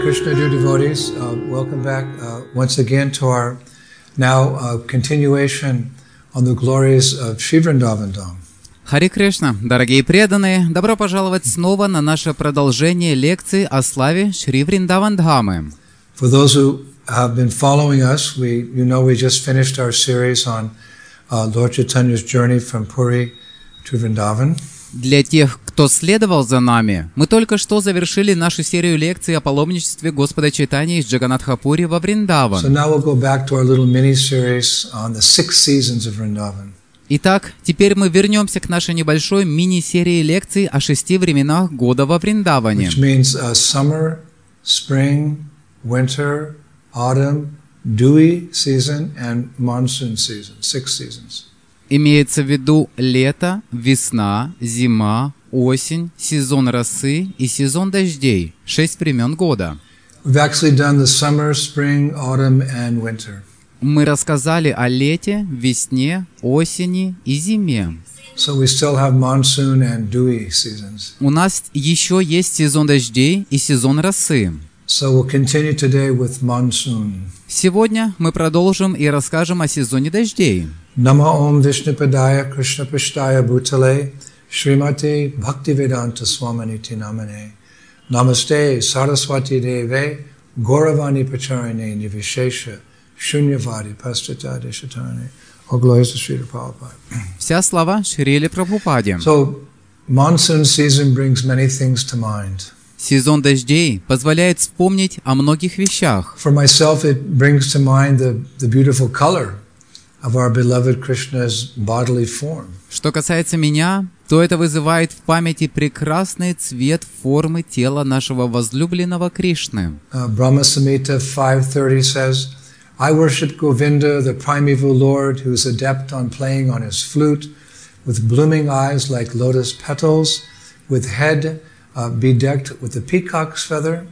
Krishna, dear devotees, welcome back once again to our now continuation on the glories of Shri Vrindavan Dham. Харе Кришна, дорогие преданные, добро пожаловать снова на наше продолжение лекции о славе Шри Вриндаван Дхамы. For those who have been following us, we just finished our series on Lord Chaitanya's journey from Puri to Vrindavan. Для тех, кто следовал за нами, мы только что завершили нашу серию лекций о паломничестве Господа Чайтаньи из Джаганатхапури во Вриндаван. So now we'll go back to our little mini-series on the 6 seasons of Vrindavan. Итак, теперь мы вернемся к нашей небольшой мини-серии лекций о 6 временах года во Вриндаване. Which means summer, spring, winter, autumn, dewy season and monsoon season. 6 seasons. Имеется в виду лето, весна, зима, осень, сезон росы и сезон дождей. 6 времен года. We've actually done the summer, spring, autumn and winter. Мы рассказали о лете, весне, осени и зиме. So we still have monsoon and dewy seasons. У нас еще есть сезон дождей и сезон росы. So we'll continue today with monsoon. Сегодня мы продолжим и расскажем о сезоне дождей. Nama Om Vishnupadaya Krishna Pashtaya Bhutale Srimati Bhaktivedanta Swaminiti Namane Namaste Saraswati Deve Gauravani Pacharine Nivishesha Shunyavadi Pastita Deshatarane. All glories to Srila Prabhupada. Вся слава Шриле Прабхупаде. So, monsoon season brings many things to mind. Сезон дождей позволяет вспомнить о многих вещах. For myself, it brings to mind the beautiful color of our beloved Krishna's bodily form. Что касается меня, то это вызывает в памяти прекрасный цвет формы тела нашего возлюбленного Кришны. Brahma Samhita 5:30 says, I worship Govinda, the primeval Lord, who is adept on playing on his flute, with blooming eyes like lotus petals, with head bedecked with the peacock's feather,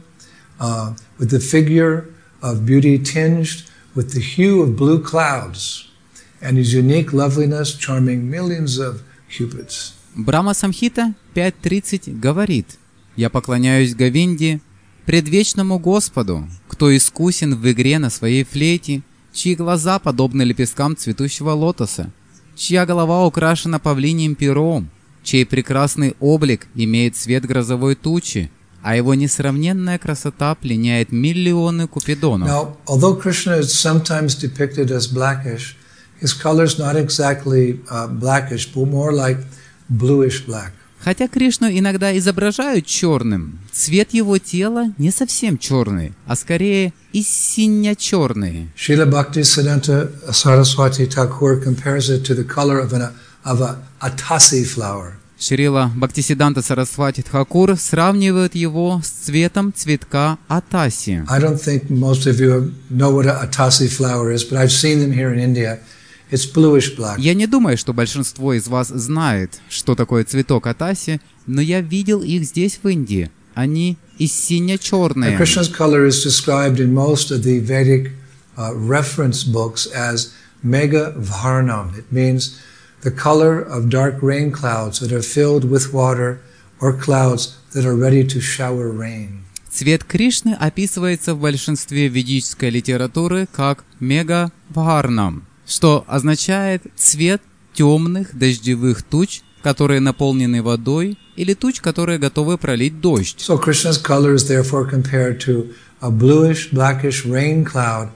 with the figure of beauty tinged with the hue of blue clouds, and his unique loveliness charming millions of cupids. Брахма Самхита 5.30 говорит: «Я поклоняюсь Говинде, предвечному Господу, кто искусен в игре на своей флейте, чьи глаза подобны лепесткам цветущего лотоса, чья голова украшена павлиньим пером, чей прекрасный облик имеет цвет грозовой тучи, а его несравненная красота пленяет миллионы купидонов». Now, although Krishna is sometimes depicted as blackish, his color is not exactly blackish, but more like bluish black. Хотя Кришну иногда изображают черным, цвет его тела не совсем черный, а скорее и сине-черный. Srila Bhaktisiddhanta Saraswati Thakur compares it to the color of a atasi flower. Шрила Бхактисиддханта Сарасвати Тхакур сравнивает его с цветом цветка атаси. I don't think most of you know what an atasi flower is, but I've seen them here in India. It's bluish black. Я не думаю, что большинство из вас знает, что такое цветок атаси, но я видел их здесь, в Индии. Они и сине-черные. Krishna's color is described in most of the Vedic reference books as Megha Varnam. It means the color of dark rain clouds that are filled with water or clouds that are ready to shower rain. Цвет Кришны описывается в большинстве ведической литературы как Мега-Варнам, что означает цвет темных дождевых туч, которые наполнены водой, или туч, которые готовы пролить дождь. So Krishna's color is therefore compared to a bluish, blackish rain cloud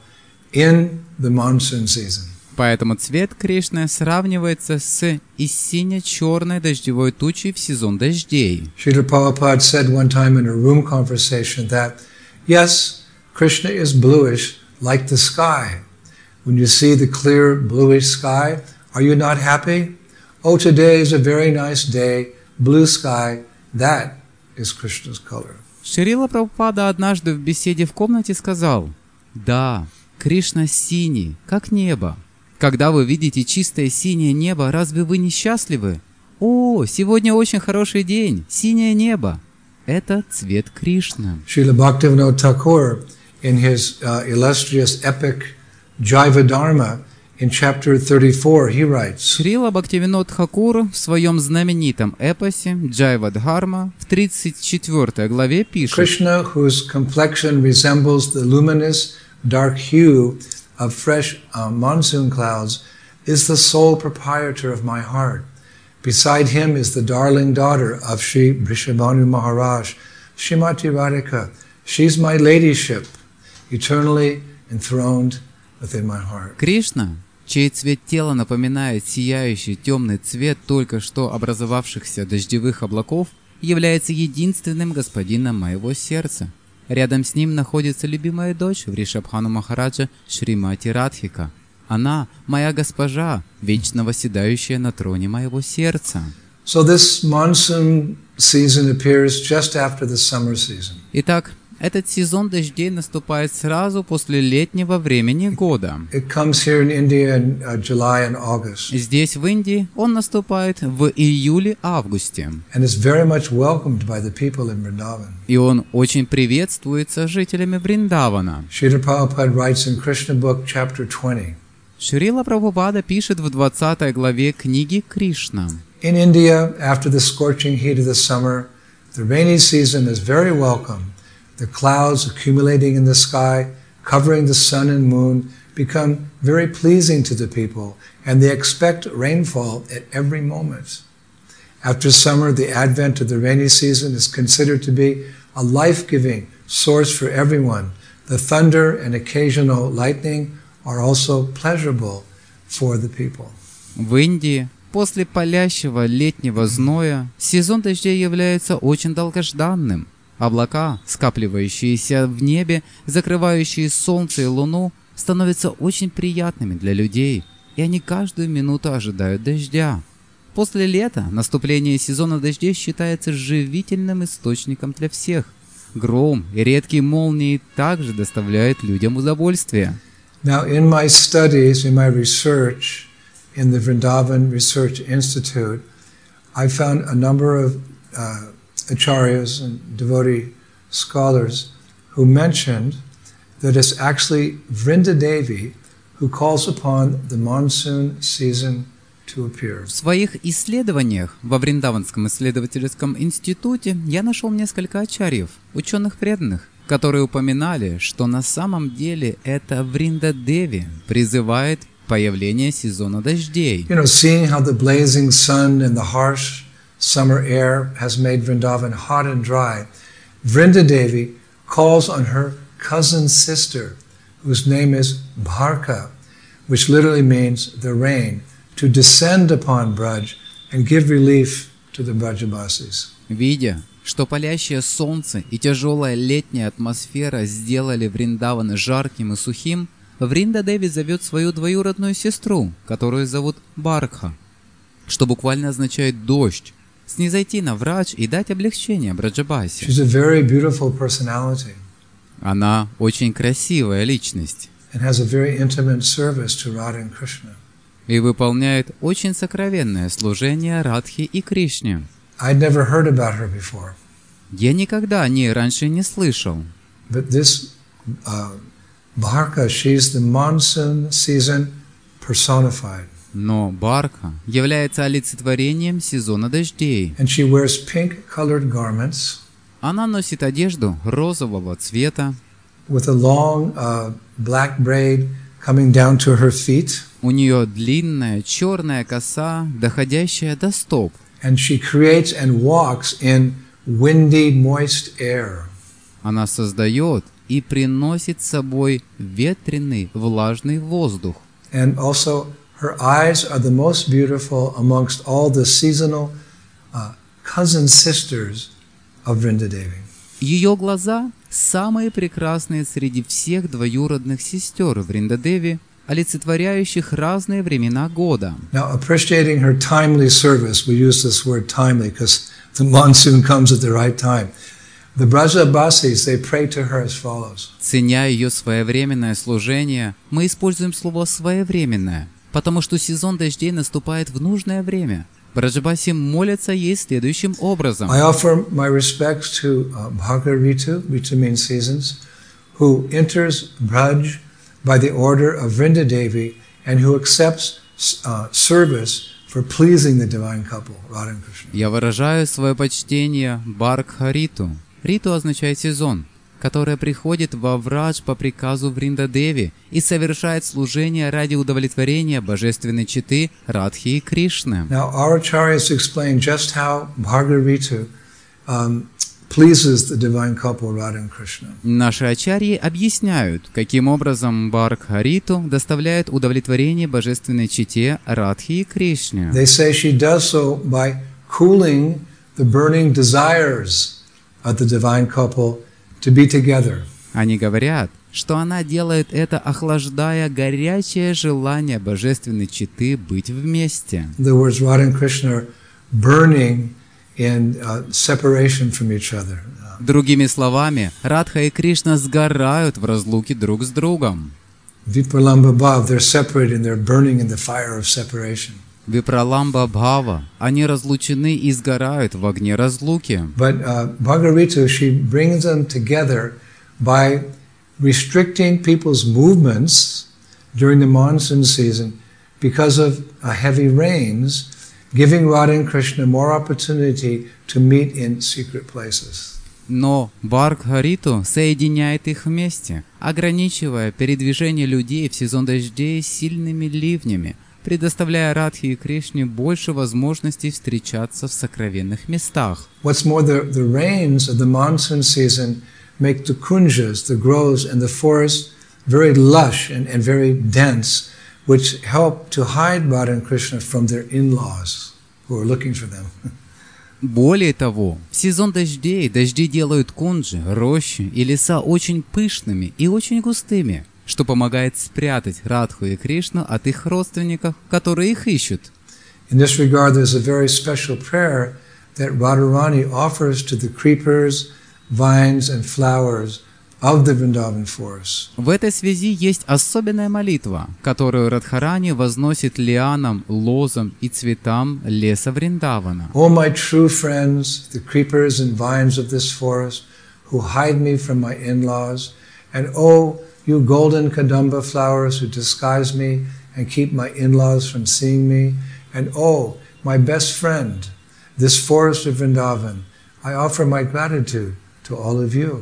in the monsoon season. Поэтому цвет Кришны сравнивается с и сине-черной дождевой тучей в сезон дождей. Srila Prabhupada said one time in a room conversation that, yes, Krishna is bluish like the sky. When you see the clear bluish sky, are you not happy? Oh, today is a very nice day, blue sky, that is Krishna's color. Шрила Прабхупада однажды в беседе в комнате сказал: «Да, Кришна синий, как небо. Когда вы видите чистое синее небо, разве вы не счастливы? О, сегодня очень хороший день, синее небо. Это цвет Кришны». Srila Bhaktivinoda Thakur, in his illustrious epic Jaiva Dharma, In chapter 34, he writes, Шрила Бхактивинод Тхакур в своем знаменитом эпосе Джайвадхарма в 34 главе пишет: Krishna, whose complexion resembles the luminous dark hue of fresh monsoon clouds, is the sole proprietor of my heart. Beside him is the darling daughter of Sri Vrishabhanu Maharaj, Srimati Radhika. She's my ladyship, eternally enthroned within my heart. Кришна, чей цвет тела напоминает сияющий темный цвет только что образовавшихся дождевых облаков, является единственным господином моего сердца. Рядом с ним находится любимая дочь Вришабхану Махараджа Шримати Радхика. Она моя госпожа, вечно восседающая на троне моего сердца. So this monsoon season appears just after the summer season. Итак, этот сезон дождей наступает сразу после летнего времени года. It comes here in India in July and August. Здесь, в Индии, он наступает в июле-августе. And is very much welcomed by the people in Vrindavan. И он очень приветствуется жителями Вриндавана. Srila Prabhupada writes in Krishna Book, chapter 20. Шрила Прабхупада пишет в 20 главе книги Кришна. In India, after the scorching heat of the summer, the rainy season is very welcome. The clouds accumulating in the sky, covering the sun and moon, become very pleasing to the people, and they expect rainfall at every moment. After summer, the advent of the rainy season is considered to be a life-giving source for everyone. The thunder and occasional lightning are also pleasurable for the people. В Индии после палящего летнего зноя сезон дождей является очень долгожданным. Облака, скапливающиеся в небе, закрывающие солнце и луну, становятся очень приятными для людей, и они каждую минуту ожидают дождя. После лета наступление сезона дождей считается живительным источником для всех. Гром и редкие молнии также доставляют людям удовольствие. Now, in my studies, in my research in the Vrindavan Research Institute, I found a number of acharyas and devotee scholars who mentioned that it's actually Vrindadevi who calls upon the monsoon season to appear. В своих исследованиях во Вриндаванском исследовательском институте я нашел несколько ачарьев, ученых преданных, которые упоминали, что на самом деле это Вриндадеви призывает появление сезона дождей. You know, seeing how the blazing sun and the harsh summer air has made Vrindavan hot and dry, Vrindadevi calls on her cousin sister, whose name is Bharka, which literally means the rain, to descend upon Braj and give relief to the Brajavasis. Видя, что палящее солнце и тяжелая летняя атмосфера сделали Вриндаван жарким и сухим, Вриндадеви зовет свою двоюродную сестру, которую зовут Барха, что буквально означает «дождь», снизойти на Врадж и дать облегчение Браджабасе. She's a very beautiful personality. Она очень красивая личность And has a very intimate service to Radha and Krishna. и выполняет очень сокровенное служение Радхе и Кришне. I'd never heard about her before, Я никогда о ней раньше не слышал. but this Bharka, she's the monsoon season personified. Но Барха является олицетворением сезона дождей. And she wears pink-colored garments Она носит одежду розового цвета, with a long black braid coming down to her feet. у нее длинная черная коса, доходящая до стоп. And she creates and walks in windy, moist air. Она создает и приносит с собой ветреный, влажный воздух. And also, her eyes are the most beautiful amongst all the seasonal cousin sisters of Vrindadevi. Ее глаза самые прекрасные среди всех двоюродных сестер Вриндадеви, олицетворяющих разные времена года. Now, appreciating her timely service, we use this word timely because the monsoon comes at the right time. The Brajabasis, they pray to her as follows. Ценя ее своевременное служение, мы используем слово «своевременное», потому что сезон дождей наступает в нужное время. Браджабаси молятся ей следующим образом. I offer my respects to Bharga Ritu, Ritu means seasons, who enters Braj by the order of Vrindadevi and who accepts service for pleasing the divine couple, Radha and Krishna. Я выражаю свое почтение Бхаргха-риту. Риту означает сезон, которая приходит во Врадж по приказу Вриндадеви и совершает служение ради удовлетворения божественной четы Радхи и Кришны. Now, our acharyas explain just how Bhargavaritu pleases the divine couple Radha and Krishna. Наши ачарьи объясняют, каким образом Бхаргха-риту доставляет удовлетворение божественной чете Радхи и Кришне. They say she does so by cooling the burning desires of the divine couple to be together. Они говорят, что она делает это, охлаждая горячее желание божественной четы быть вместе. In other words, Radha and Krishna are burning in separation from each other. Другими словами, Радха и Кришна сгорают в разлуке друг с другом. Vipralambha Bhav, they're separated and they're burning in the fire of separation. Випраламба Бхава, они разлучены и сгорают в огне разлуки. But Bhargavaritu, she brings them together by restricting people's movements during the monsoon season because of heavy rains, giving Radha and Krishna more opportunity to meet in secret places. Но Бхаргха-риту соединяет их вместе, ограничивая передвижение людей в сезон дождей сильными ливнями, предоставляя Радхе и Кришне больше возможностей встречаться в сокровенных местах. What's more, the rains of the monsoon season make the kunjas, the groves, and the forest very lush and very dense, which help to hide Radha and Krishna from their in-laws who are looking for them. Более того, в сезон дождей дожди делают кунджи, рощи и леса очень пышными и очень густыми, что помогает спрятать Радху и Кришну от их родственников, которые их ищут. In this regard, there's a very special prayer that Radharani offers to the creepers, vines, and flowers of the Vrindavan forest. В этой связи есть особенная молитва, которую Радхарани возносит лианам, лозам и цветам леса Вриндавана. O my true friends, the creepers and vines of this forest, who hide me from my in-laws, and O you golden kadamba flowers who disguise me and keep my in-laws from seeing me, and O my best friend, this forest of Vrindavan, I offer my gratitude to all of you.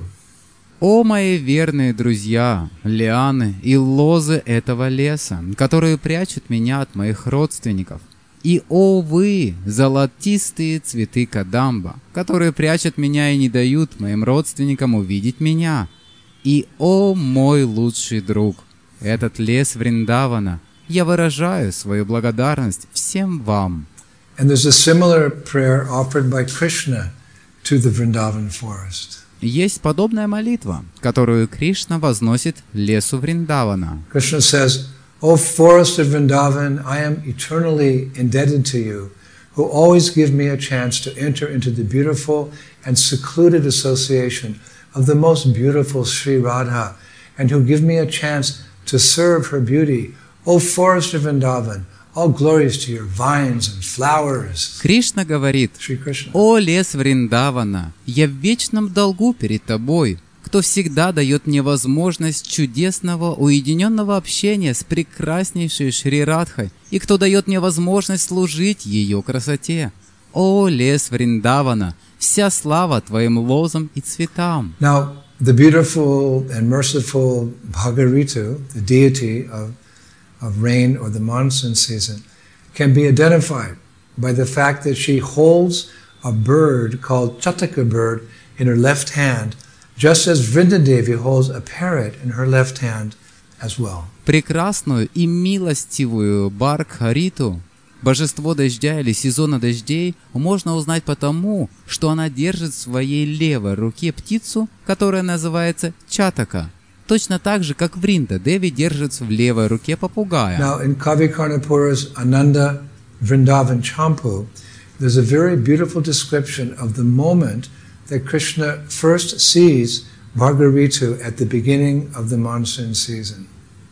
О мои верные друзья, лианы и лозы этого леса, которые прячут меня от моих родственников, и о вы, золотистые цветы кадамба, которые прячут меня и не дают моим родственникам увидеть меня, и о мой лучший друг, этот лес Вриндавана, я выражаю свою благодарность всем вам. And there's a similar prayer offered by Krishna to the Vrindavan forest. Есть подобная молитва, которую Кришна возносит лесу Вриндавана. Krishna says, O forest of Vrindavan, I am eternally indebted to you, who always give me a chance to enter into the beautiful and secluded association of the most beautiful Sri Radha, and who give me a chance to serve her beauty. O forest of Vrindavan, all glories to your vines and flowers. Кришна говорит: Shri Krishna. «О лес Вриндавана, я в вечном долгу перед тобой, кто всегда дает мне возможность чудесного уединенного общения с прекраснейшей Шри Радхой и кто дает мне возможность служить ее красоте. О лес Вриндавана, вся слава твоим лозам и цветам». Now, the beautiful and merciful Bhagavaritu, the deity of rain or the monsoon season, can be identified by the fact that she holds a bird called Chataka bird in her left hand, just as Vrindadevi holds a parrot in her left hand as well. Прекрасную и милостивую Бхаргха-риту, божество дождя или сезона дождей, можно узнать потому, что она держит в своей левой руке птицу, которая называется Чатака, точно так же, как Вриндадеви держит в левой руке попугая. Now, in Kavi Karnapura's Ananda Vrindavan Champu, there's a very beautiful description of the moment that Krishna first sees Bhargavaritu at the beginning of the monsoon season.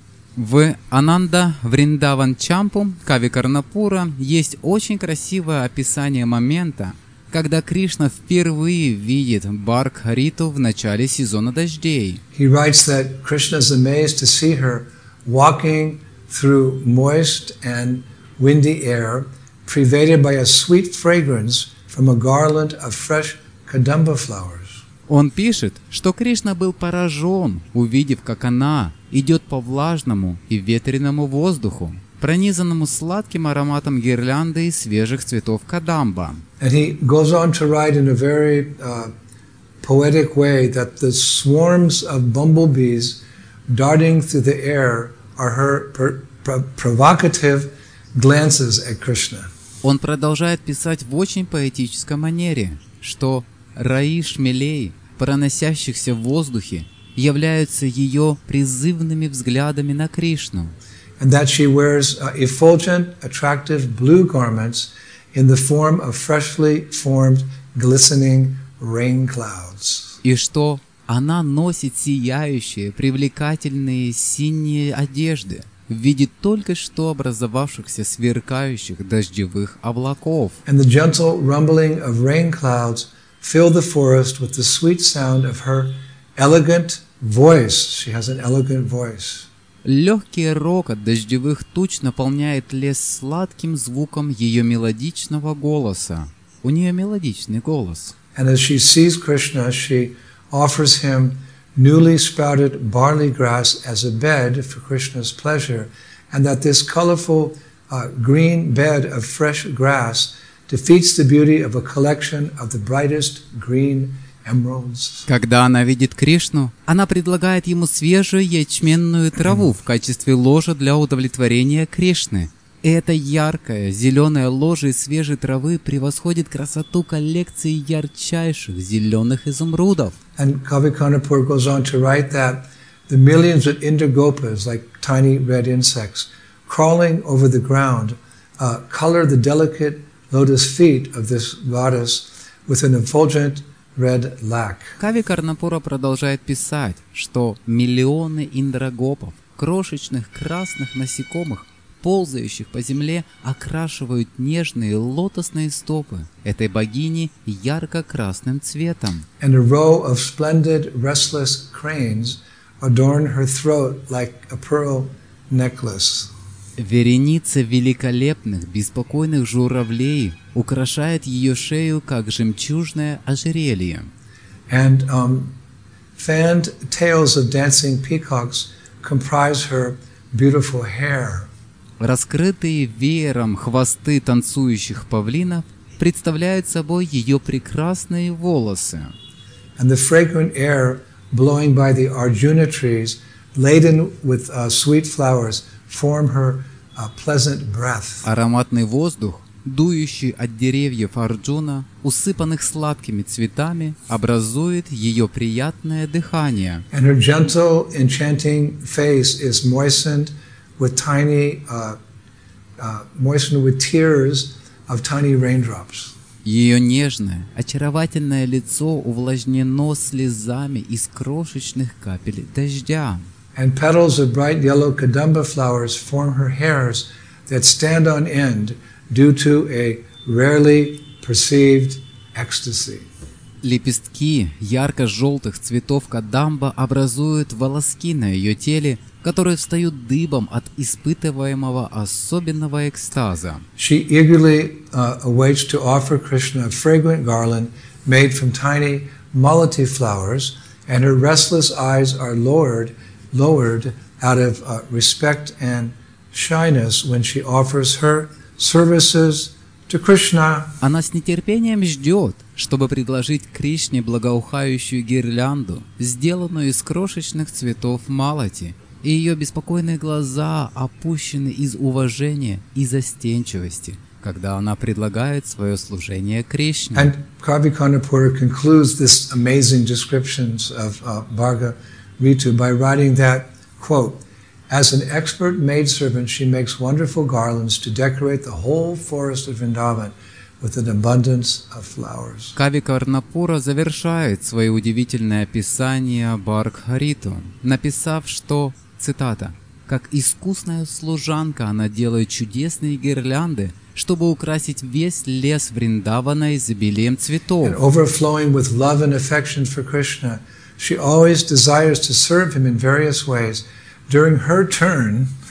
В Ананда Вриндаван Чампу Кави Карнапура есть очень красивое описание момента, когда Кришна впервые видит Бхаргха-риту в начале сезона дождей. He writes that Krishna is amazed to see her walking through moist and windy air, pervaded by a sweet fragrance from a garland of fresh kadamba flowers. Он пишет, что Кришна был поражен, увидев, как она идет по влажному и ветреному воздуху, пронизанному сладким ароматом гирлянды и свежих цветов кадамба. And he goes on to write in a very poetic way that the swarms of bumblebees darting through the air are her provocative glances at Krishna. Он продолжает писать в очень поэтической манере, что раи шмелей, проносящихся в воздухе, являются ее призывными взглядами на Кришну. And that she wears effulgent, attractive blue garments in the form of freshly formed, glistening rain clouds. И что она носит сияющие, привлекательные синие одежды в виде только что образовавшихся сверкающих дождевых облаков. And the gentle rumbling of rain clouds fill the forest with the sweet sound of her elegant voice. She has an elegant voice. Легкий рокот дождевых туч наполняет лес сладким звуком ее мелодичного голоса. У нее мелодичный голос. And as she sees Krishna, she offers him newly sprouted barley grass as a bed for Krishna's pleasure, and that this colorful green bed of fresh grass defeats the beauty of a collection of the brightest green emeralds. Когда она видит Кришну, она предлагает ему свежую ячменную траву в качестве ложа для удовлетворения Кришны. И эта яркая зеленая ложа из свежей травы превосходит красоту коллекции ярчайших зеленых изумрудов. And Kavi Karnapur goes on to write that the millions of Indragopas, like tiny red insects, crawling over the ground, color the delicate lotus feet of this goddess with an effulgent red lac. Кави Карнапура продолжает писать, что миллионы индрагопов, крошечных красных насекомых, ползающих по земле, окрашивают нежные лотосные стопы этой богини ярко-красным цветом. And a row of splendid, restless cranes adorn her throat like a pearl necklace. Вереница великолепных, беспокойных журавлей украшает ее шею, как жемчужное ожерелье. And fanned tails of dancing peacocks comprise her beautiful hair. Раскрытые веером хвосты танцующих павлинов представляют собой ее прекрасные волосы. And the fragrant air blowing by the Arjuna trees, laden with sweet flowers, form her pleasant breath. Ароматный воздух, дующий от деревьев Арджуна, усыпанных сладкими цветами, образует ее приятное дыхание. And her gentle, enchanting face is moistened with tears of tiny raindrops. Ее нежное, очаровательное лицо увлажнено слезами из крошечных капель дождя. And petals of bright yellow kadamba flowers form her hairs that stand on end due to a rarely perceived ecstasy. Лепестки ярко-желтых цветов кадамба образуют волоски на ее теле, которые встают дыбом от испытываемого особенного экстаза. She eagerly awaits to offer Krishna a fragrant garland made from tiny malati flowers, and her restless eyes are lowered out of respect and shyness when she offers her services to Krishna. Она с нетерпением ждет, чтобы предложить Кришне благоухающую гирлянду, сделанную из крошечных цветов малати, и ее беспокойные глаза опущены из уважения и застенчивости, когда она предлагает свое служение Кришне. And Kavi Karnapura concludes this amazing descriptions of Bharga Ritu by writing that, quote, as an expert maidservant, she makes wonderful garlands to decorate the whole forest of Vrindavan with an abundance of flowers. Кави Карнапура завершает свое удивительное описание Бхарга-риту, написав, что, цитата, «как искусная служанка она делает чудесные гирлянды, чтобы украсить весь лес Вриндавана изобилием цветов». And overflowing with love and affection for Krishna, she always desires to serve him in various ways. During her turn,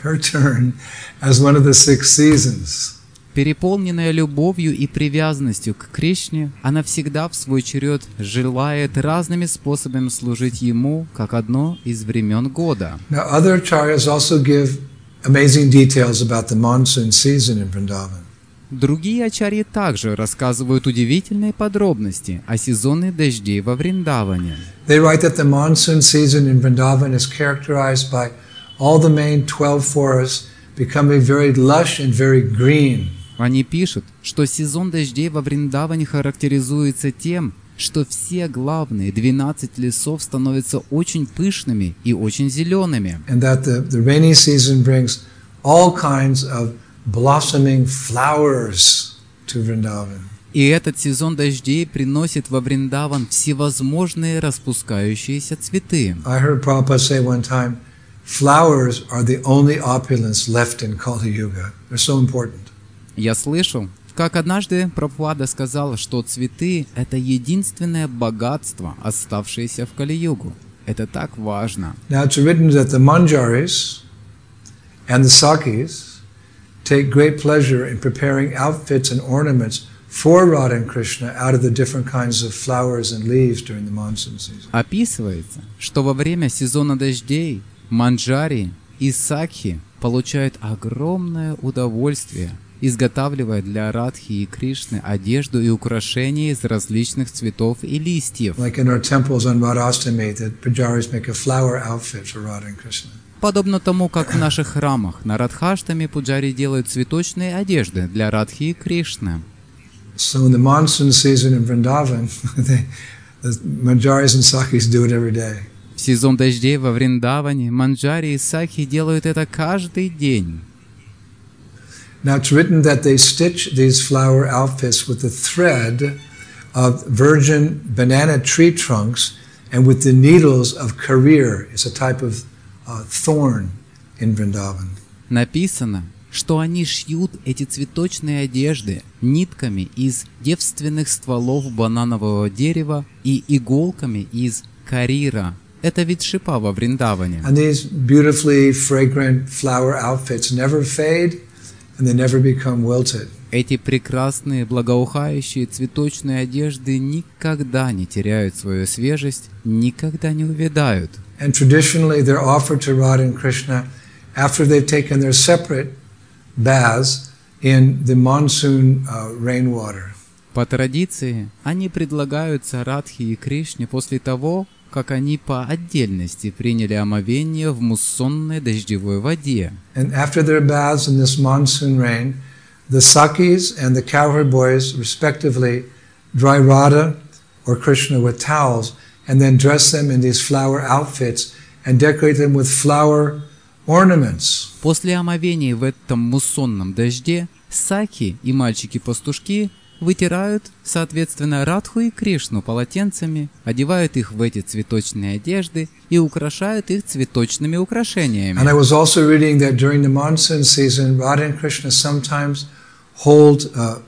her turn as one of the 6 seasons. Переполненная любовью и привязанностью к Кришне, она всегда в свой черед желает разными способами служить Ему, как одно из времен года. Now, other acharyas also give amazing details about the monsoon season in Vrindavan. Другие ачарьи также рассказывают удивительные подробности о сезоне дождей во Вриндаване. They write that the monsoon season in Vrindavan is characterized by all the main 12 forests becoming very lush and very green. Они пишут, что сезон дождей во Вриндаване характеризуется тем, что все главные 12 лесов становятся очень пышными и очень зелеными. And that the rainy season brings all kinds of blossoming flowers to Vrindavan. И этот сезон дождей приносит во Вриндаван всевозможные распускающиеся цветы. I heard Prabhupada say one time, flowers are the only opulence left in Kali Yuga. They're so important. Я слышал, как однажды Прабхупада сказал, что цветы – это единственное богатство, оставшееся в Кали-югу. Это так важно. Now it's written that the Manjaris and the Sakis take great pleasure in preparing outfits and ornaments for Radha and Krishna out of the different kinds of flowers and leaves during the monsoon season. Описывается, что во время сезона дождей манджари и сакхи получают огромное удовольствие, изготавливая для Радхи и Кришны одежду и украшения из различных цветов и листьев. Like in our temples on Radhastami, the pujaris make a flower outfit for Radha and Krishna. Подобно тому, как в наших храмах на Радхаштами пуджари делают цветочные одежды для Радхи и Кришны. So in the monsoon season in Vrindavan, the Manjaris and Sakis do it every day. В сезон дождей во Вриндаване манджари и сакхи делают это каждый день. Now it's written that they stitch these flower outfits with the thread of virgin banana tree trunks and with the needles of karir. It's a type of thorn in Vrindavan. Написано, что они шьют эти цветочные одежды нитками из девственных стволов бананового дерева и иголками из карира. Это вид шипа во Вриндаване. And these beautifully fragrant flower outfits never fade and they never become wilted. Эти прекрасные благоухающие цветочные одежды никогда не теряют свою свежесть, никогда не увядают. And traditionally they're offered to Radha and Krishna after they've taken their separate baths in the monsoon rainwater. По традиции, они предлагаются Радхи и Кришне после того, как они по отдельности приняли омовение в муссонной дождевой воде. And after their baths in this monsoon rain, the Sakis and the cowherd boys respectively dry Radha or Krishna with towels and then dress them in these flower outfits and decorate them with flower ornaments. После омовения в этом муссонном дожде саки и мальчики-пастушки вытирают, соответственно, Радху и Кришну полотенцами, одевают их в эти цветочные одежды и украшают их цветочными украшениями. And I was also reading that during the monsoon season, Radha and Krishna sometimes hold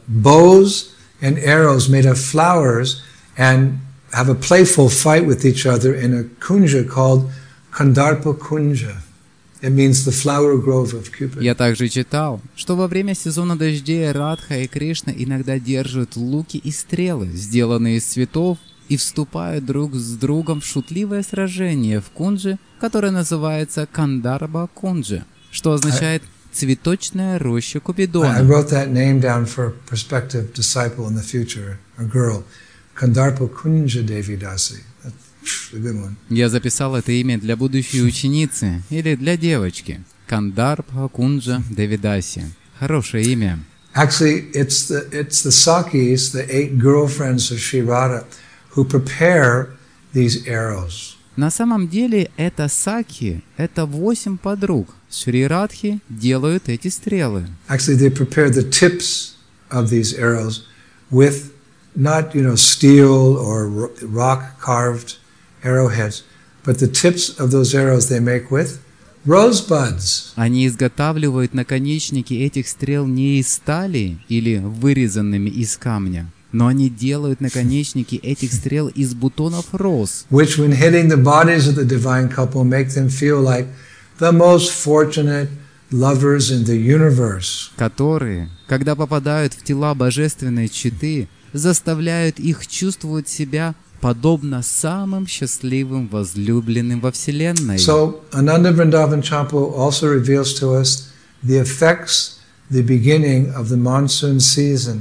bows and arrows made of flowers and have a playful fight with each other in a kunja called Kandarpa Kunja. It means the flower grove of Cupid. Я также читал, что во время сезона дождей Радха и Кришна иногда держат луки и стрелы, сделанные из цветов, и вступают друг с другом в шутливое сражение в кунже, которое называется Кандарба Кунджа, что означает «цветочная роща I Купидона». wrote that name down for a prospective disciple in the future, a girl, Kandarpa Kunja Devi Dasi. That's a good one. Я записал это имя для будущей ученицы или для девочки. Кандарбха Кунджа Девидаси. Хорошее имя. Actually, it's the Sakis, the 8 girlfriends of Sri Radha, who prepare these arrows. На самом деле это саки, это 8 подруг. Шри Радхи делают эти стрелы. Actually, they prepare the tips of these arrows with not, steel or rock-carved arrowheads, but the tips of those arrows they make with rosebuds. Они изготавливают наконечники этих стрел не из стали или вырезанными из камня, но они делают наконечники этих стрел из бутонов роз, Which, when hitting the bodies of the divine couple, make them feel like the most fortunate, lovers in the universe. которые, когда попадают в тела божественной четы, заставляют их чувствовать себя подобно самым счастливым возлюбленным во Вселенной. So, Ananda Vrindavan Champu also reveals to us the effects the beginning of the monsoon season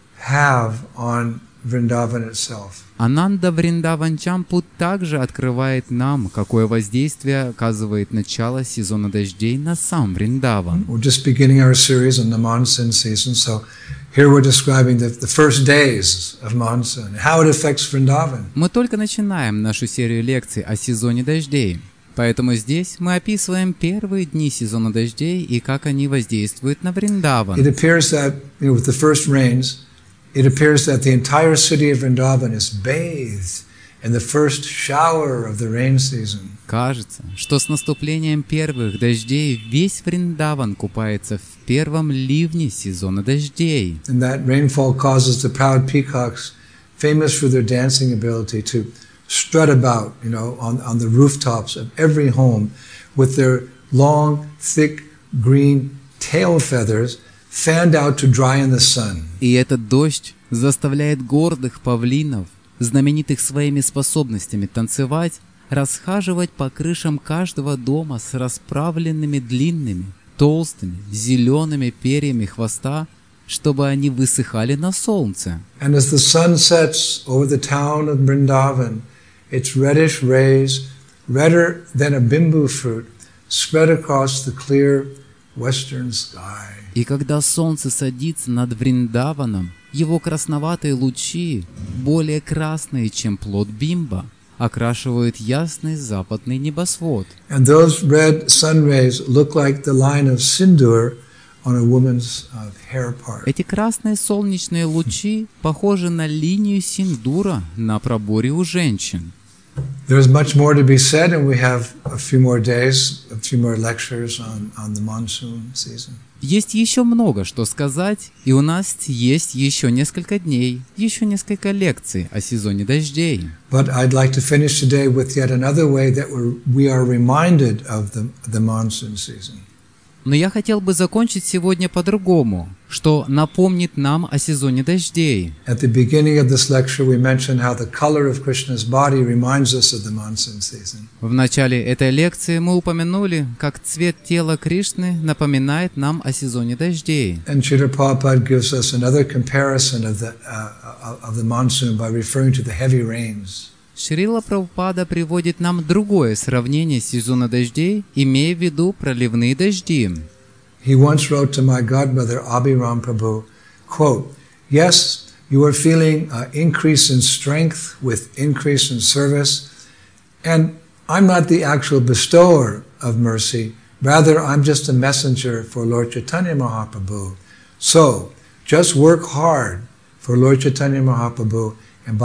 have on Vrindavan itself. Ананда Вриндаван Чампу также открывает нам, какое воздействие оказывает начало сезона дождей на сам Вриндаван. We're just beginning our series on the monsoon season, so here we're describing the first days of monsoon, and how it affects Vrindavan. Мы только начинаем нашу серию лекций о сезоне дождей. Поэтому здесь мы описываем первые дни сезона дождей и как они воздействуют на Вриндаван. It appears that, with the first rains, it appears that the entire city of Vrindavan is bathed in the first shower of the rain season. Кажется, что с наступлением первых дождей весь Вриндаван купается в первом ливне сезона дождей. And that rainfall causes the proud peacocks, famous for their dancing ability, to strut about, on the rooftops of every home with their long, thick, green tail feathers fanned out to dry in the sun. И этот дождь заставляет гордых павлинов, знаменитых своими способностями танцевать, расхаживать по крышам каждого дома с расправленными длинными, толстыми, зелеными перьями хвоста, чтобы они высыхали на солнце. And as the sun sets over the town of Vrindavan, its reddish rays, redder than a bimbu fruit, spread across the clear western sky. И когда солнце садится над Вриндаваном, его красноватые лучи, более красные, чем плод бимба, окрашивают ясный западный небосвод. And those red sun rays look like the line of sindoor on a woman's hair part. Эти красные солнечные лучи похожи на линию синдура на проборе у женщин. There's much more to be said, and we have a few more days, a few more lectures on the monsoon season. Есть еще много что сказать, и у нас есть еще несколько дней, еще несколько лекций о сезоне дождей. But I'd like to finish today with yet another way that we are reminded of the monsoon season. Но я хотел бы закончить сегодня по-другому, что напомнит нам о сезоне дождей. At the beginning of this lecture, we mentioned how the color of Krishna's body reminds us of the monsoon season. В начале этой лекции мы упомянули, как цвет тела Кришны напоминает нам о сезоне дождей. And Srila Prabhupada gives us another comparison of the monsoon by referring to the heavy rains. Шрила Прабхупада приводит нам другое сравнение сезона дождей, имея в виду проливные дожди. He once wrote to my godmother Abhiram Prabhu, quote, "Yes, you are feeling increase in strength with increase in service, and I'm not the actual bestower of mercy, rather I'm just a messenger for Lord Chaitanya Mahaprabhu. So, just work hard for Lord Chaitanya Mahaprabhu, and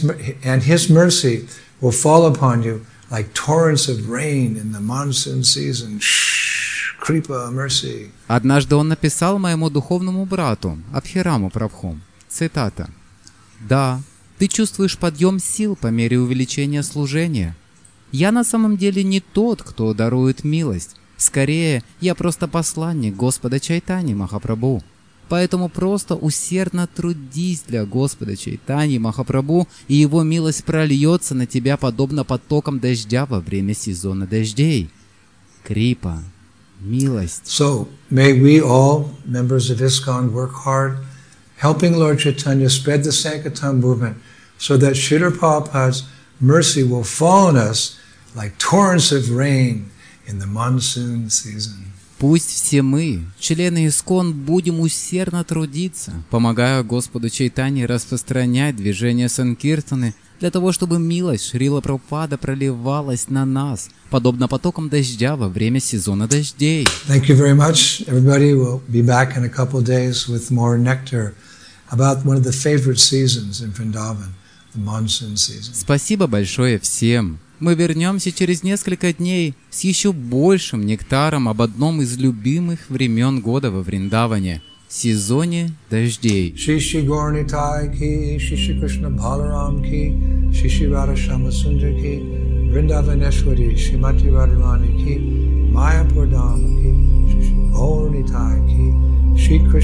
his mercy will fall upon you like torrents of rain in the monsoon season. Shh, Kripa, mercy." Однажды он написал моему духовному брату, Абхираму Прабху, цитата: «Да, ты чувствуешь подъем сил по мере увеличения служения. Я на самом деле не тот, кто дарует милость. Скорее, я просто посланник Господа Чайтаньи Махапрабху. Поэтому просто усердно трудись для Господа Чайтаньи Махапрабху, и Его милость прольется на тебя подобно потокам дождя во время сезона дождей. Крипа, милость». So, may we all, members of ISKCON, work hard, helping Lord Chaitanya spread the Sankirtan movement, so that Srila Prabhupada's mercy will fall on us like torrents of rain in the monsoon season. Пусть все мы, члены ИСККОН, будем усердно трудиться, помогая Господу Чайтанье распространять движение Санкиртаны, для того, чтобы милость Шрила Прабхупада проливалась на нас, подобно потокам дождя во время сезона дождей. Thank you very much. Everybody will be back in a couple of days with more nectar about one of the favorite seasons in Vrindavan, the monsoon season. Спасибо большое всем. Мы вернемся через несколько дней с еще большим нектаром об одном из любимых времен года во Вриндаване – сезоне дождей. Шиши Горнитай ки, Шиши Кришна Баларам ки, Шиши Рада Шама Сундар ки, Вриндаванешвари Шримати Радharani ки, Майяпур Дама ки, Шиши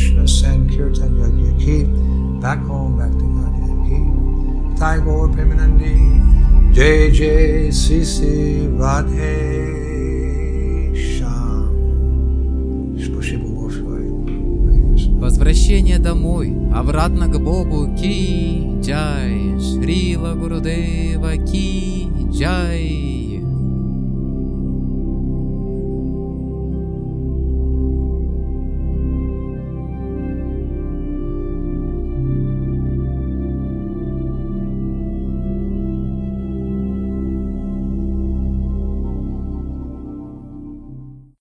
Krishna Sankirtan Yajna ki. Back home, back to Godhead ki. Thai Gaur Premanandi. Jai Jai Sisi Radhe Sham. Возвращение домой, обратно к Богу, ки джай, Шрила Гурудева ки джай.